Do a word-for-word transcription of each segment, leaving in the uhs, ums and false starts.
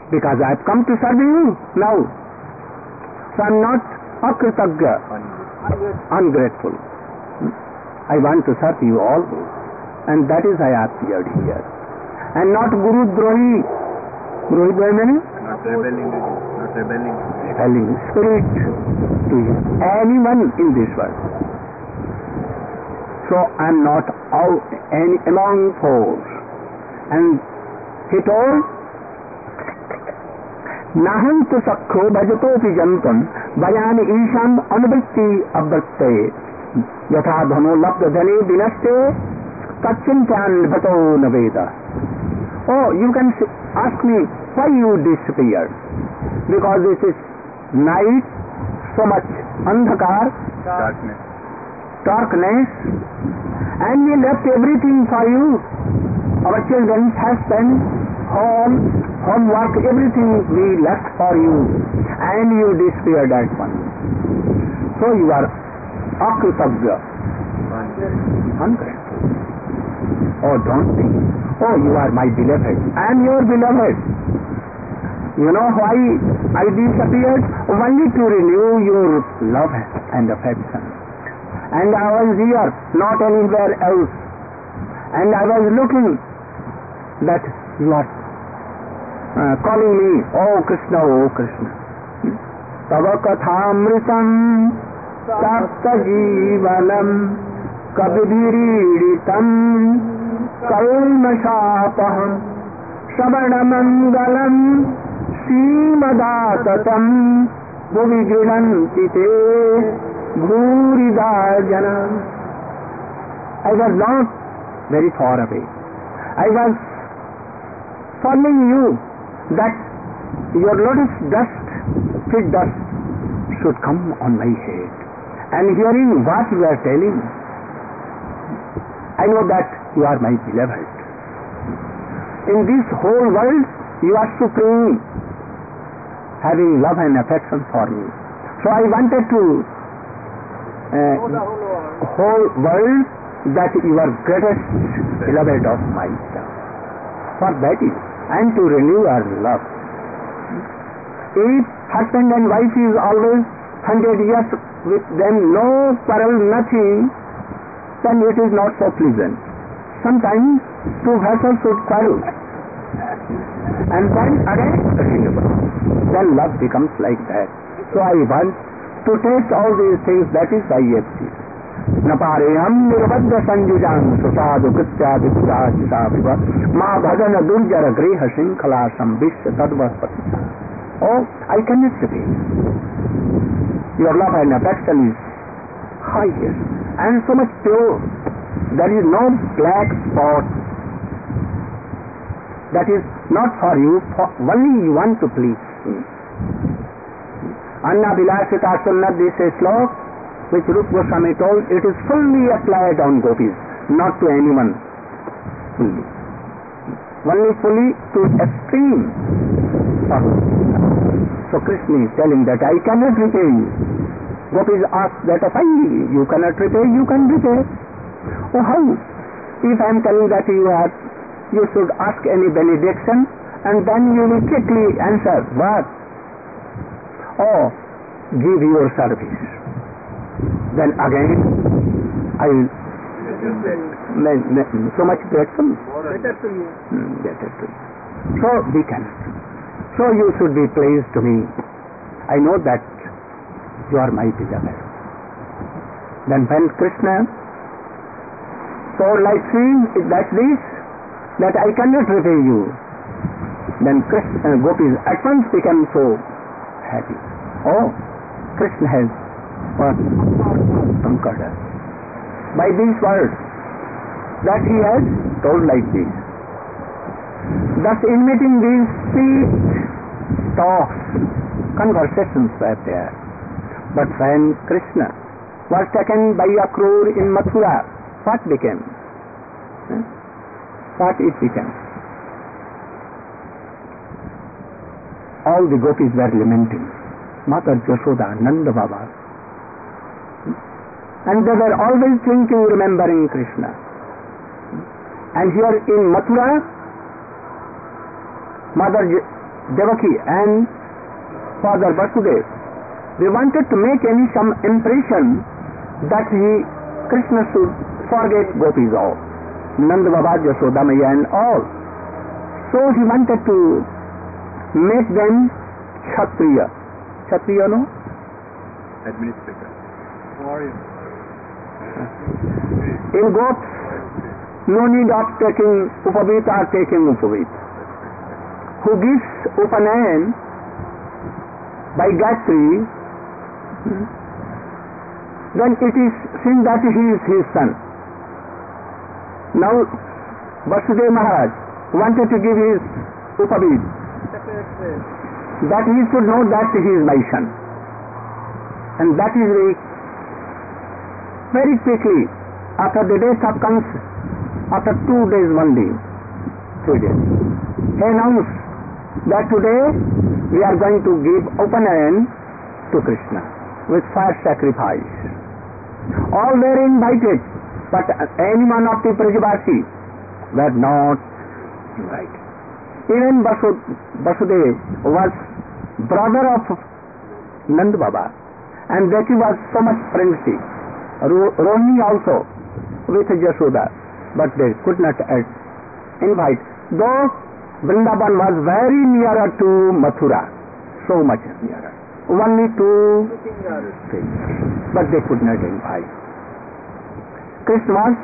because I have come to serve you now. So I am not akritagya, ungrateful. I want to serve you always, and that is I appeared here. And not Guru Drohi. Drohi Drohi meaning? Not rebelling, not rebelling. Rebelling spirit to anyone in this world. So I am not out any among foes. And he told, Naham tu sakho bhajato pi jantam vayani isham anuvritti abhakte yatha dhano labda dhane dinaste kachintan bhato naveda. Oh, you can ask me why you disappeared. Because this is night, so much andhakar, Darkness. darkness, and we left everything for you. Our children have spent home, homework, everything we left for you, and you disappeared at once. So you are akritagya, ungrateful. Oh, don't think. Oh, you are my beloved. I am your beloved. You know why I disappeared? Only to renew your love and affection. And I was here, not anywhere else. And I was looking that you are uh, calling me, oh Krishna, oh Krishna. Tava kathamritam sapta jivanam kabidhiriditam kalmashapaham savanamangalam Srimadatam Bhuvigiranti te Bhurida Janam. I was not very far away. I was following you that your lotus dust, fit dust, should come on my head. And hearing what you are telling, I know that you are my beloved. In this whole world, you are supreme, having love and affection for me. So I wanted to uh, whole world that you are greatest beloved of myself. For that is, and to renew our love. If husband and wife is always hundred years with them, no quarrel, nothing, then it is not so pleasant. Sometimes two vessels should quarrel. And then again, then love becomes like that. So I want to taste all these things, that is why I have seen. Napareham nirvadya sanjujam susadu kritya vikta jita viva ma bhajana durjara griha shinkhala sambishya tadvaspati. Oh, I cannot repay. Your love and affection is highest and so much pure. There is no black spot. That is not for you, for only you want to please me. Anna Vilasita Sunnat, this is slok which Rupa Goswami told, it is fully applied on gopis, not to anyone. Fully. Only fully to extreme. So Krishna is telling that I cannot repay you. Gopis ask that fine, you cannot repay, you can repay. Oh, how? If I am telling that you have, you should ask any benediction, and then you will quickly answer, what? Oh, give your service. Then again, I will so much grateful. Better to you. Hmm, better to you. So we cannot. So you should be pleased to me. I know that you are my beloved. Then when Krishna told like seeing that this, that I cannot repay you, then Krishna, gopis at once became so happy. Oh, Krishna has what? Conquered us. By these words that he has told like this. Thus emitting these sweet talks, conversations were there. But when Krishna was taken by Akrura in Mathura, what became? Eh? What it became? All the gopis were lamenting. Mother Yashoda, Nanda Baba. And they were always thinking, remembering Krishna. And here in Mathura, Mother Devaki and Father Vasudeva, they wanted to make any some impression that he, Krishna should forget gopis all, Nanda Baba, Yashoda Maya and all. So he wanted to make them Kshatriya. Kshatriya, no? Administrator. Warrior. In gops, no need of taking upavit or taking upavit. Who gives upanayan by Gayatri, then it is seen that he is his son. Now Vasudeva Maharaj wanted to give his upavit, that he should know that he is my son. And that is very, very quickly, after the death of Kamsa, after two days, one day, three days, he announced that today we are going to give upanayan to Krishna with fire sacrifice. All were invited, but any one of the Brajavasi were not invited. Even Vasudeva was brother of Nanda Baba, and that he was so much friendly. Rohini also with Yashoda, but they could not invite. Though Vrindavan was very nearer to Mathura, so much nearer, only two fingers, but they could not invite. Krishna was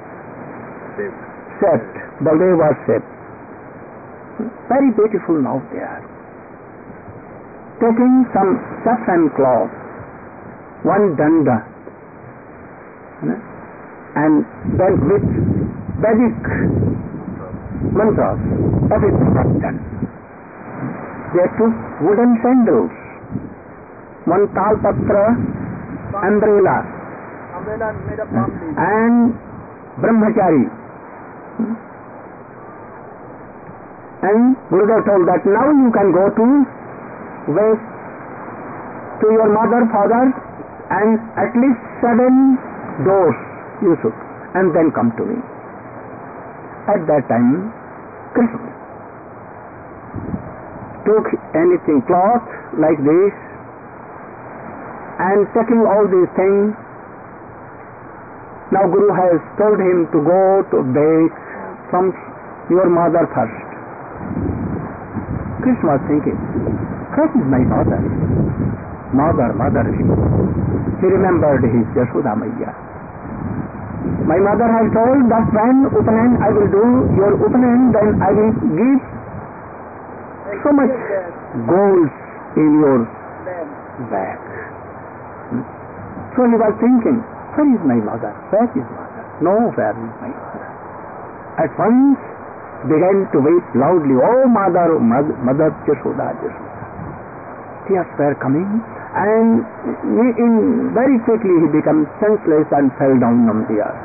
set, Baldev was set. Very beautiful now they are. Taking some saffron cloth, one danda, and then with Vedic mantras, everything was done. They took wooden sandals, one talpatra umbrella, Umbrella made of palm leaves. and brahmachari. And Gurudev told that now you can go to west to your mother, father, and at least seven doors you should, and then come to me. At that time, Krishna took anything cloth like this, and taking all these things, now Guru has told him to go to beg from your mother first. Krishna was thinking, what is my mother? Mother, mother. He remembered his Yashoda Maya. My mother has told that when Upanayan I will do your Upanayan, then I will give so much gold in your bag. So he was thinking, where is my mother? Where is mother? No, where is my mother? At once began to weep loudly, oh mother, oh mother, mother Yashoda, Yashoda. Tears were coming, and in very quickly he became senseless and fell down on the earth.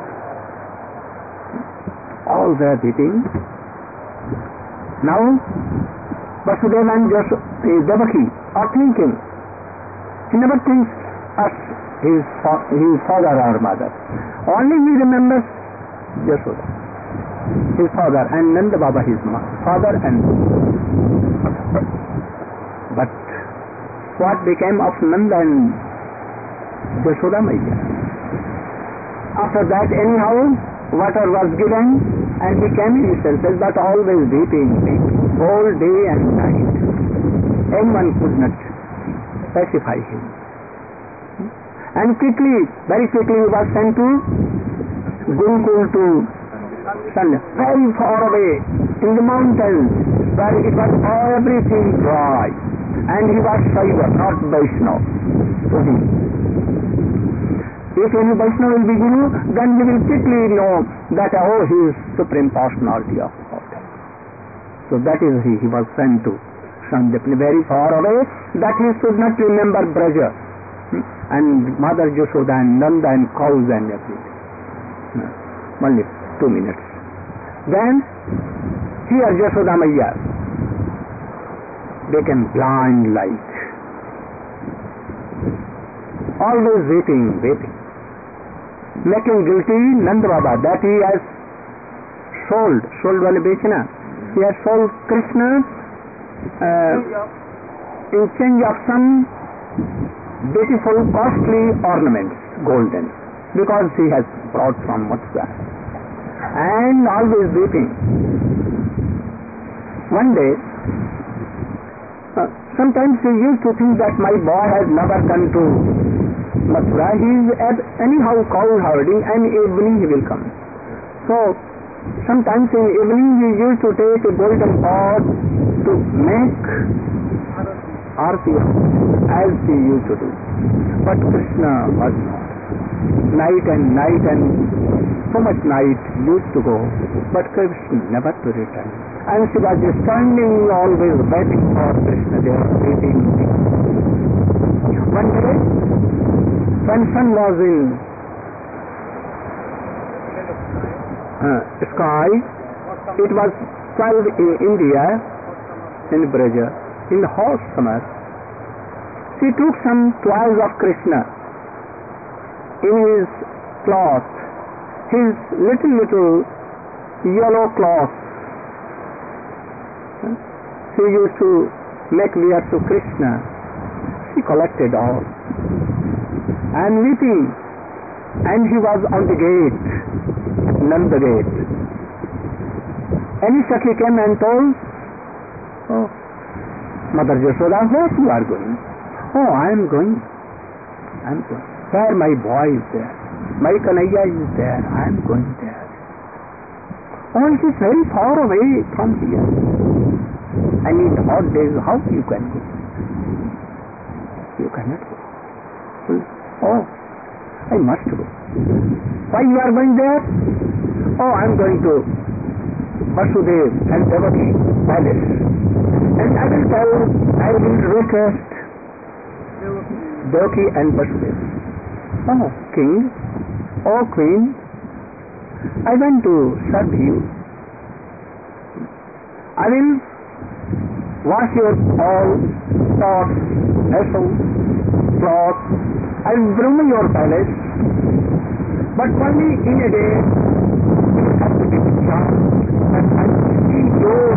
All were weeping. Now Vasudeva and Devaki are thinking. He never thinks us his, his father or mother. Only he remembers Yashoda, his father, and Nanda Baba his father and mother. But what became of Nanda and Yashoda Maya? After that, anyhow, water was given, and he came in senses, but always weeping, weeping, whole day and night. Anyone could not pacify him. And quickly, very quickly, he was sent to Gurukul to Sanya, very far away in the mountains, where it was everything dry, and he was Shaiva, not Vaishnava to him. If any Vaishnava will be Guru, then he will quickly know that, oh, he is supreme personality of God. So that is he, he was sent to Sandipni, very far away, that he should not remember Braja, hmm? and Mother Yashoda and Nanda and cows and everything. No. Only two minutes. Then, here Yashoda Maya became blind like, always waiting, waiting, making guilty Nanda Baba that he has sold, sold wale bechna, he has sold Krishna uh, in change of some beautiful, costly ornaments, golden, because he has brought from Mathura, and always weeping. One day, uh, sometimes he used to think that my boy has never come to Mathura. He is at anyhow cow herding, and evening he will come. So sometimes in evening he used to take a golden pot to make arti as he used to do. But Krishna was not. Night and night and so much night used to go, but Krishna never to return. And she was standing always waiting for Krishna there, waiting. One day, when sun was in uh, sky, it was twelve in India, in Braja, in the hot summer. She took some toys of Krishna in his cloth, his little little yellow cloth. She used to make wear to Krishna. She collected all and weeping, and he was on the gate, Nanda gate. Any Sakhi came and told, "Oh, Mother Yashoda, where you are going?" "Oh, I am going. I am going. Where my boy is there. My Kanhaiya is there. I am going there." "Oh, it is very far away from here. And in hot days, how you can go? You cannot go." "Oh, I must go." "Why you are going there?" "Oh, I am going to Vasudev and Devaki palace. And I will tell, I will request Devaki and Vasudev." "Oh, king, oh queen, I want to serve you. I will wash your all pots, vessels, cloth. I will groom your palace. But only in a day, you have to be charged. But I will see your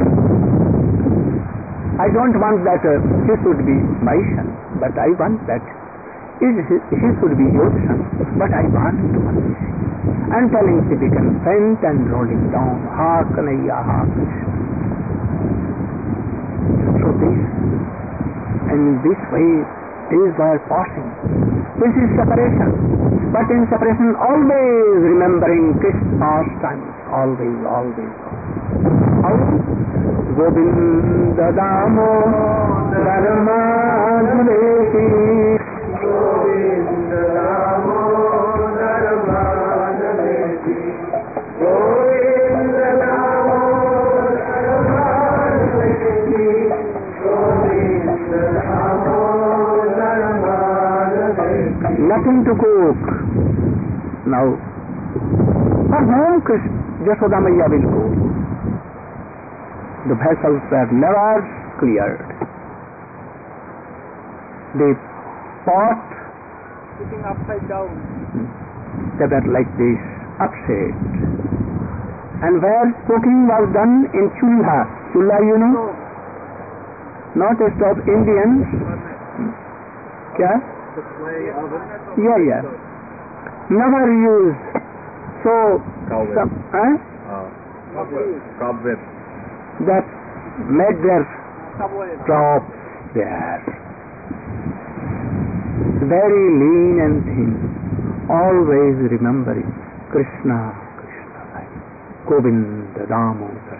I don't want that uh, he should be my son, but I want that he, he should be your son, but I want to want this." And telling she became faint and rolling down, "Ha Kanhaiya, ha Krishna." So this, and in this way, days were passing. This is separation. But in separation, always remembering Krishna's pastimes, always, always. How? Govinda Damodar Madhureti, Govinda Damodar Madhureti, Govinda Damodar Madhureti, Govinda Damodar Madhureti. Nothing to cook. Now, for whom Yashoda Maiya will go? The vessels were never cleared. The pot, sitting upside down, they were like this, upset. And where cooking was done in chulha, chulha you know, not a stove, Indians. Kya? the clay oven. Yeah, yeah. Never used. So, Cobweb. some, eh? Uh, cobweb. that made their Subway. crops there. Very lean and thin. Always remembering Krishna, Krishna, Govinda, Damodar.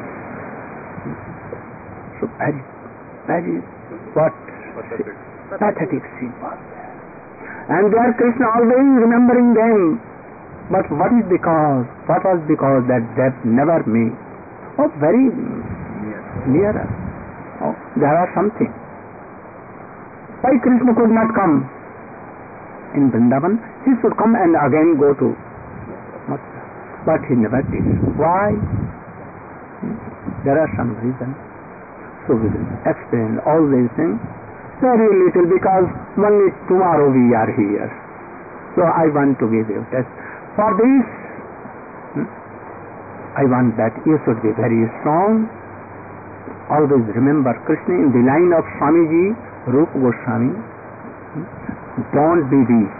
So very, very, what Pathetic. pathetic scene was there. And there Krishna always remembering them. But what is the cause? What was the cause that death never met? Oh, very Near. nearer. Oh, there are something. Why Krishna could not come in Vrindavan? He should come and again go to Mathura. But he never did. Why? There are some reasons. So we will explain all these things very little, because only tomorrow we are here. So I want to give you test. For this, I want that you should be very strong Always remember Krishna in the line of Swamiji Rupa Goswami. Don't be weak.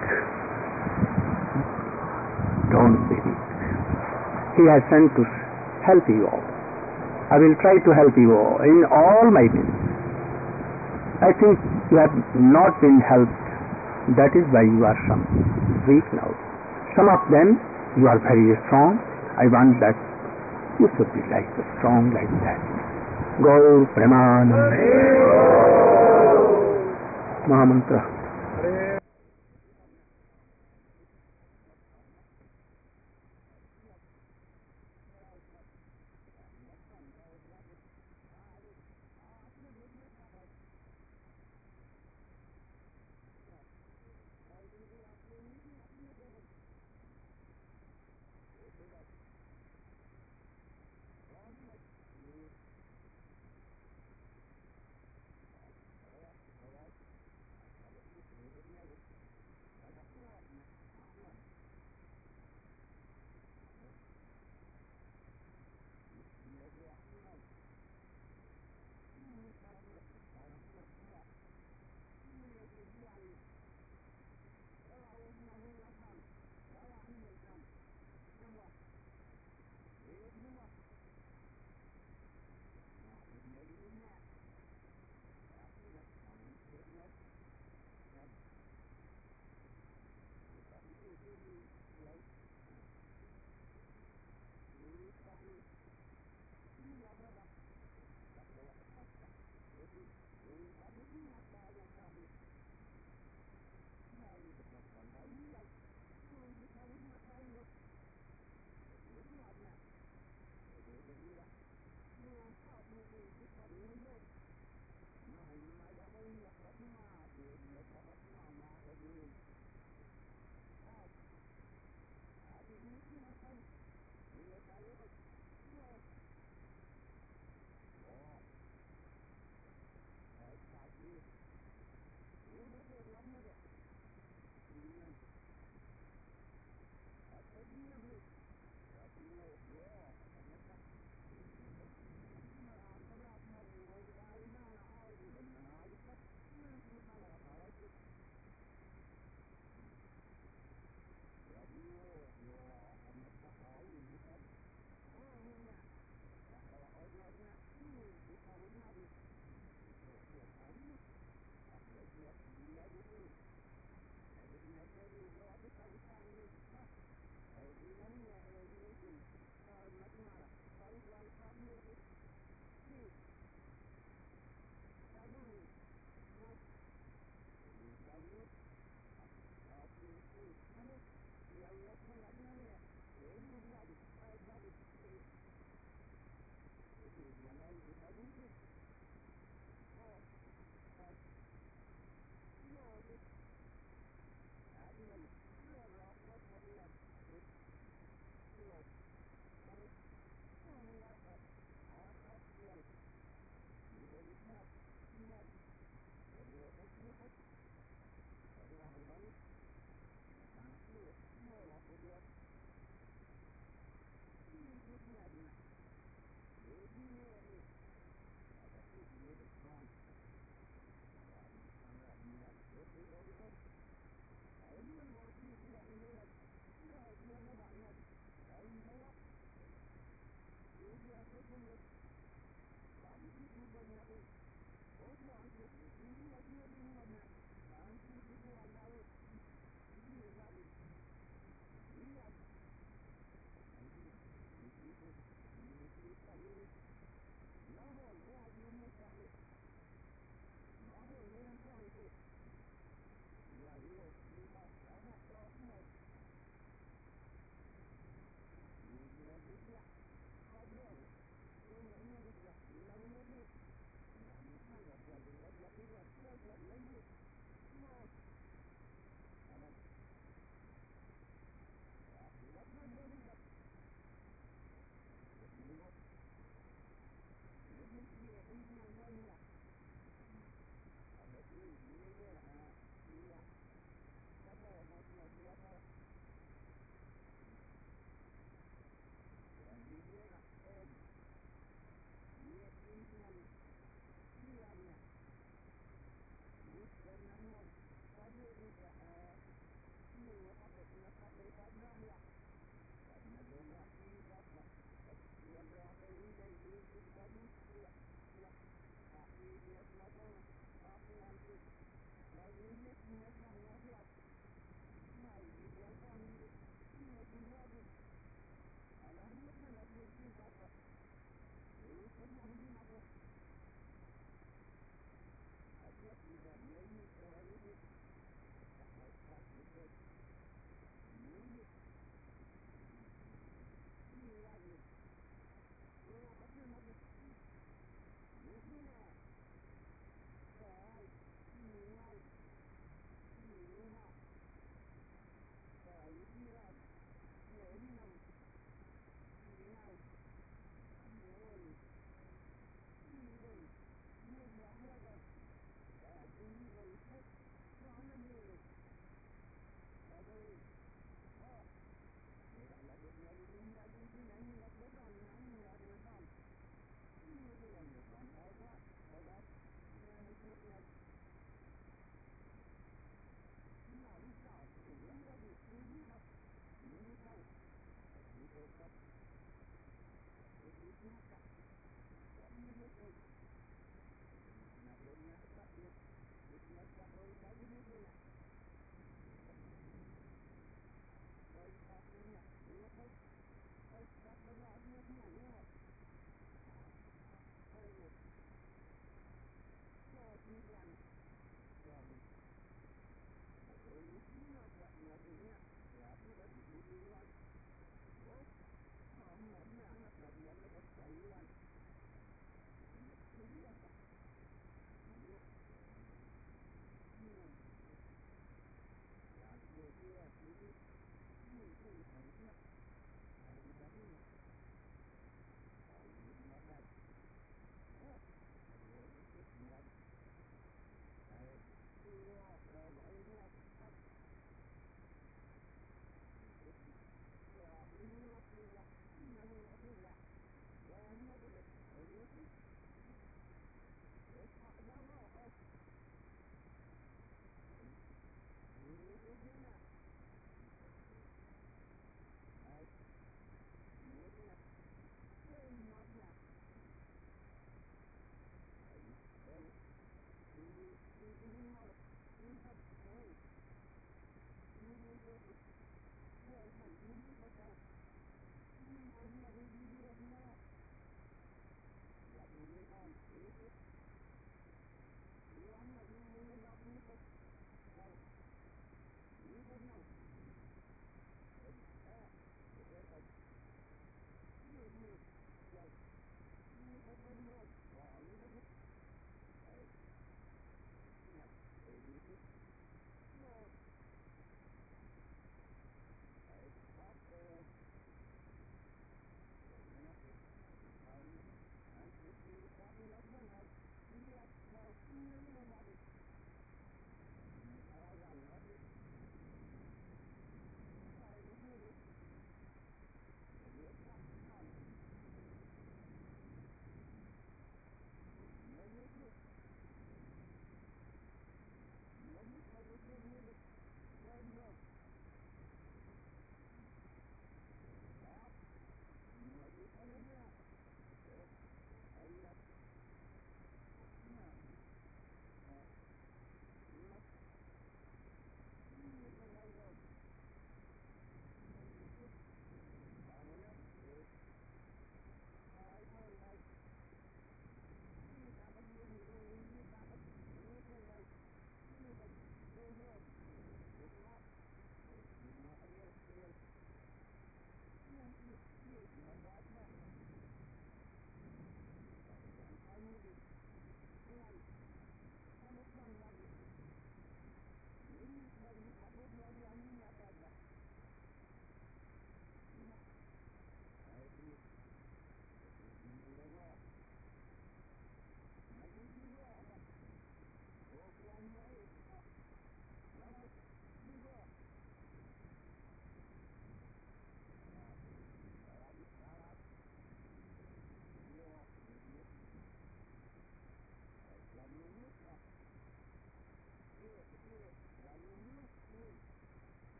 Don't be weak. He has sent to help you all. I will try to help you all in all my means. I think you have not been helped. That is why you are some weak now. Some of them you are very strong. I want that you should be like strong like that. Gaur Premanand. Mahamantra.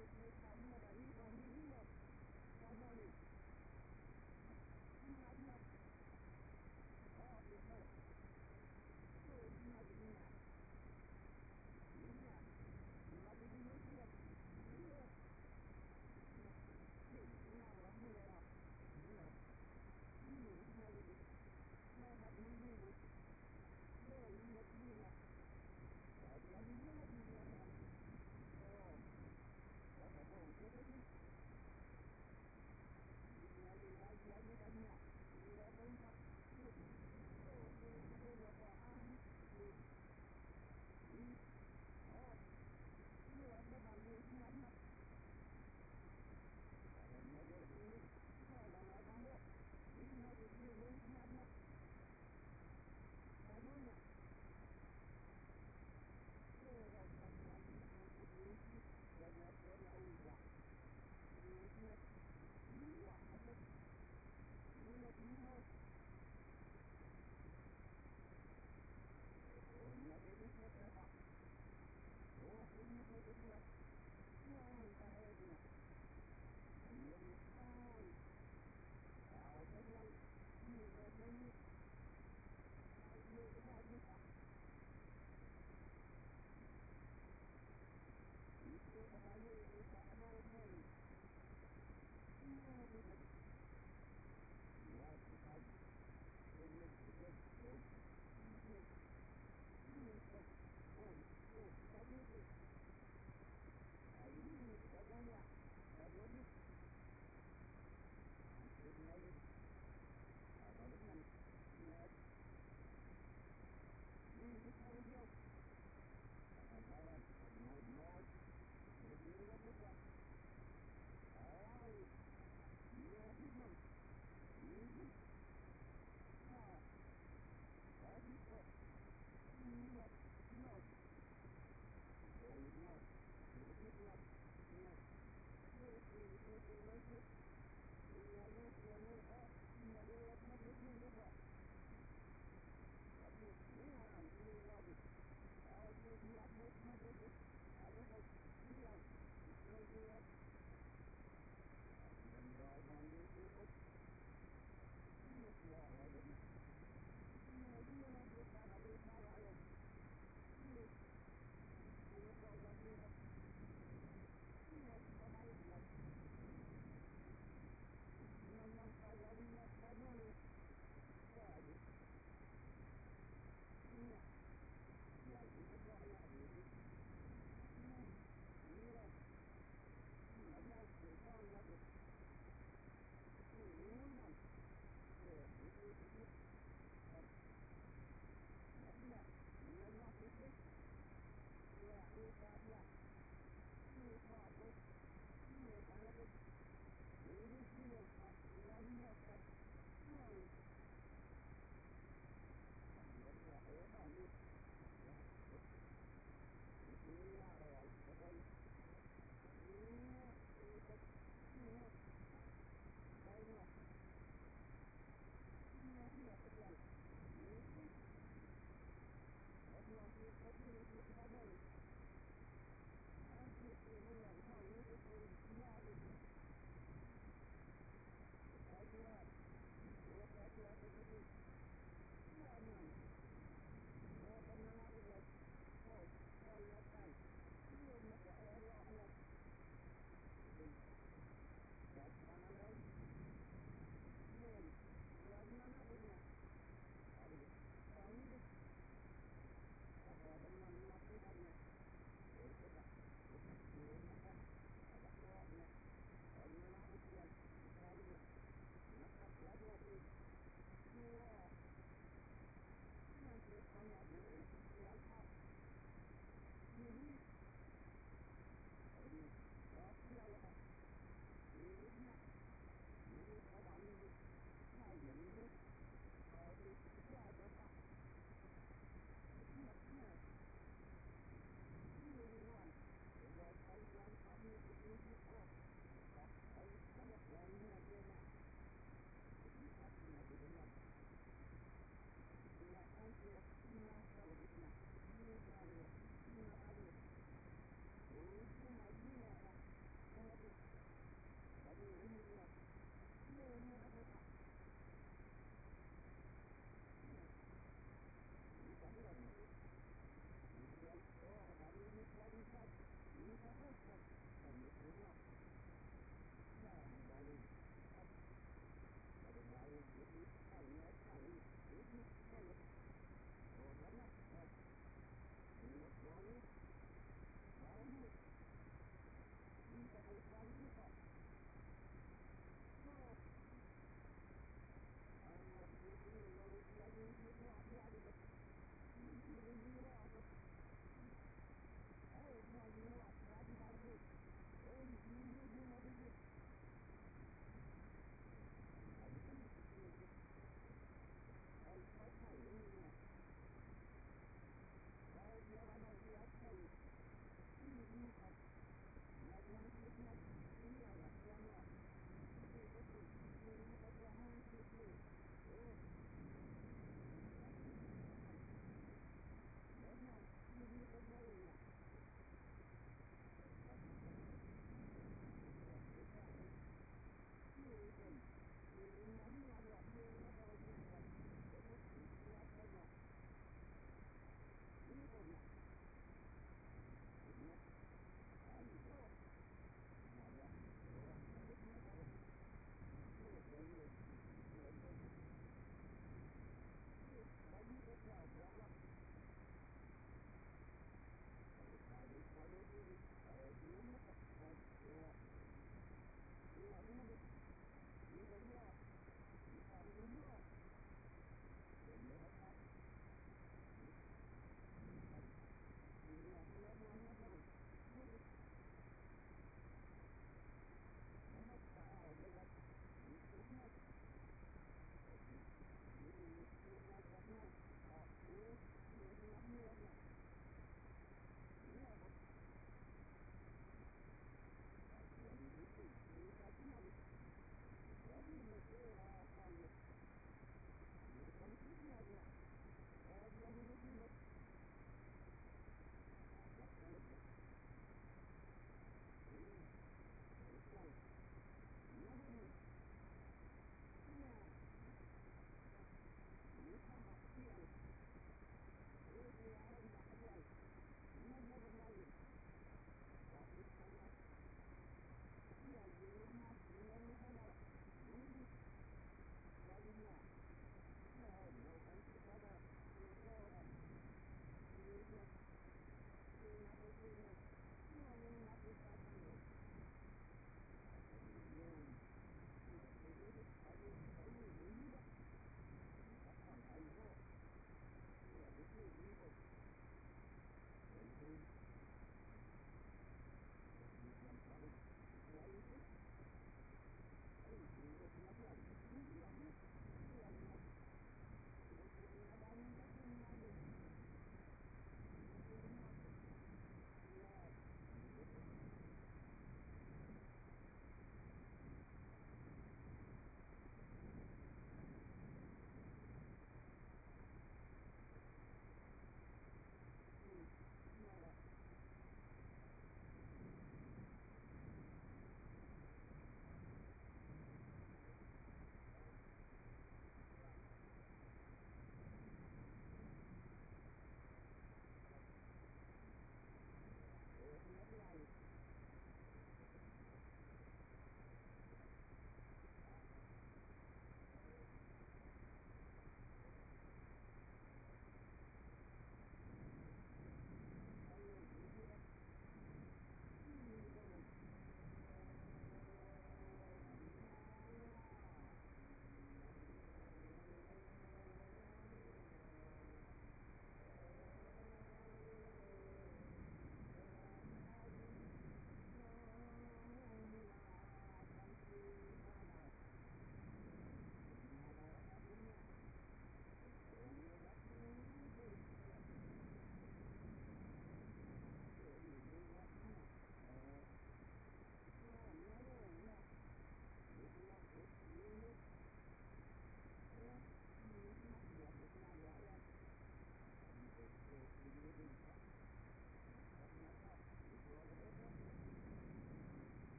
Krishna